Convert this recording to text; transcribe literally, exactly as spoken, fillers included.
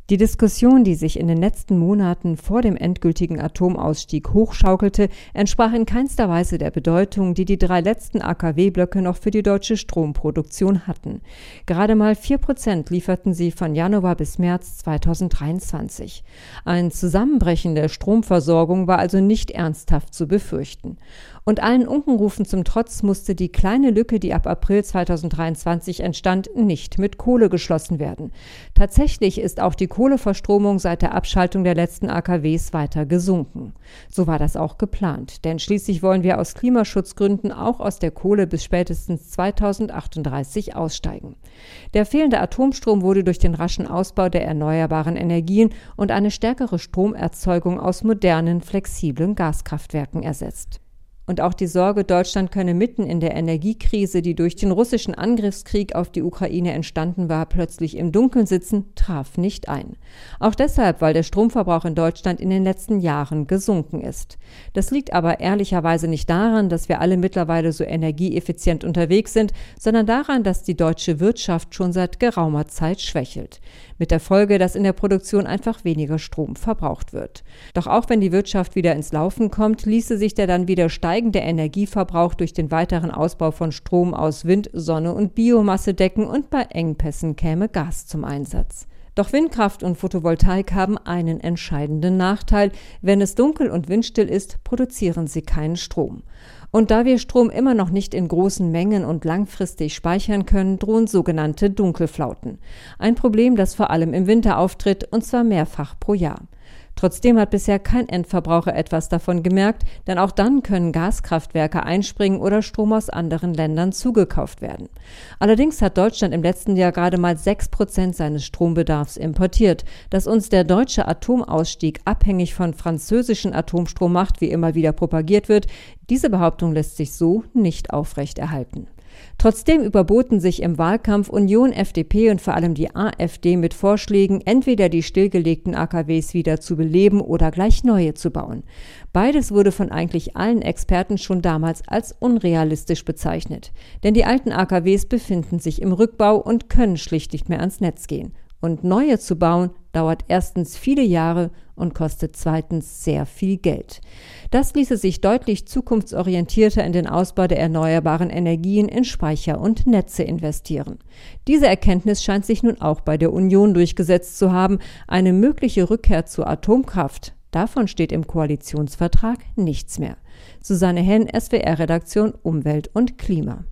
Die Diskussion, die sich in den letzten Monaten vor dem endgültigen Atomausstieg hochschaukelte, entsprach in keinster Weise der Bedeutung, die die drei letzten A K W-Blöcke noch für die deutsche Stromproduktion hatten. Gerade mal vier Prozent lieferten sie von Januar bis März zweitausenddreiundzwanzig. Ein Zusammenbrechen der Stromversorgung war also nicht ernsthaft zu befürchten. Und allen Unkenrufen zum Trotz musste die kleine Lücke, die ab April zweitausenddreiundzwanzig entstand, nicht mit Kohle geschlossen werden. Tatsächlich ist auch die Kohleverstromung seit der Abschaltung der letzten A K Ws weiter gesunken. So war das auch geplant, denn schließlich wollen wir aus Klimaschutzgründen auch aus der Kohle bis spätestens zweitausendachtunddreißig aussteigen. Der fehlende Atomstrom wurde durch den raschen Ausbau der erneuerbaren Energien und eine stärkere Stromerzeugung aus modernen, flexiblen Gaskraftwerken ersetzt. Und auch die Sorge, Deutschland könne mitten in der Energiekrise, die durch den russischen Angriffskrieg auf die Ukraine entstanden war, plötzlich im Dunkeln sitzen, traf nicht ein. Auch deshalb, weil der Stromverbrauch in Deutschland in den letzten Jahren gesunken ist. Das liegt aber ehrlicherweise nicht daran, dass wir alle mittlerweile so energieeffizient unterwegs sind, sondern daran, dass die deutsche Wirtschaft schon seit geraumer Zeit schwächelt. Mit der Folge, dass in der Produktion einfach weniger Strom verbraucht wird. Doch auch wenn die Wirtschaft wieder ins Laufen kommt, ließe sich der dann wieder steigende Energieverbrauch durch den weiteren Ausbau von Strom aus Wind, Sonne und Biomasse decken und bei Engpässen käme Gas zum Einsatz. Doch Windkraft und Photovoltaik haben einen entscheidenden Nachteil. Wenn es dunkel und windstill ist, produzieren sie keinen Strom. Und da wir Strom immer noch nicht in großen Mengen und langfristig speichern können, drohen sogenannte Dunkelflauten. Ein Problem, das vor allem im Winter auftritt, und zwar mehrfach pro Jahr. Trotzdem hat bisher kein Endverbraucher etwas davon gemerkt, denn auch dann können Gaskraftwerke einspringen oder Strom aus anderen Ländern zugekauft werden. Allerdings hat Deutschland im letzten Jahr gerade mal sechs Prozent seines Strombedarfs importiert. Dass uns der deutsche Atomausstieg abhängig von französischen Atomstrom macht, wie immer wieder propagiert wird, diese Behauptung lässt sich so nicht aufrechterhalten. Trotzdem überboten sich im Wahlkampf Union, F D P und vor allem die AfD mit Vorschlägen, entweder die stillgelegten A K Ws wieder zu beleben oder gleich neue zu bauen. Beides wurde von eigentlich allen Experten schon damals als unrealistisch bezeichnet. Denn die alten A K Ws befinden sich im Rückbau und können schlicht nicht mehr ans Netz gehen. Und neue zu bauen, dauert erstens viele Jahre und kostet zweitens sehr viel Geld. Das ließe sich deutlich zukunftsorientierter in den Ausbau der erneuerbaren Energien in Speicher und Netze investieren. Diese Erkenntnis scheint sich nun auch bei der Union durchgesetzt zu haben. Eine mögliche Rückkehr zur Atomkraft, davon steht im Koalitionsvertrag nichts mehr. Susanne Henn, S W R-Redaktion Umwelt und Klima.